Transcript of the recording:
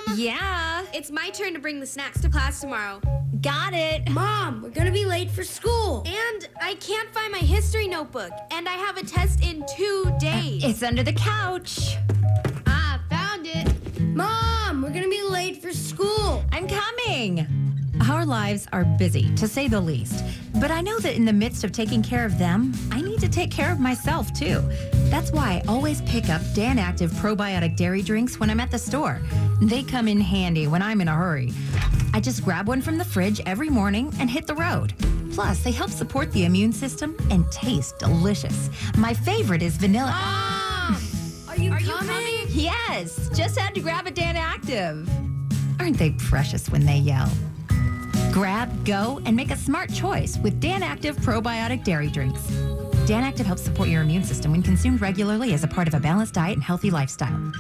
Yeah. It's my turn to bring the snacks to class tomorrow. Got it. Mom, we're gonna be late for school. And I can't find my history notebook. And I have a test in 2 days. It's under the couch. Found it. Mom, we're gonna be late for school. I'm coming. Our lives are busy, to say the least. But I know that in the midst of taking care of them, I need to take care of myself, too. That's why I always pick up Dan Active probiotic dairy drinks when I'm at the store. They come in handy when I'm in a hurry. I just grab one from the fridge every morning and hit the road. Plus, they help support the immune system and taste delicious. My favorite is vanilla. Mom! Are you Are you coming? coming? Yes, just had to grab a Dan Active. Aren't they precious when they yell? Grab, go, and make a smart choice with Dan Active probiotic dairy drinks. Dan Active helps support your immune system when consumed regularly as a part of a balanced diet and healthy lifestyle.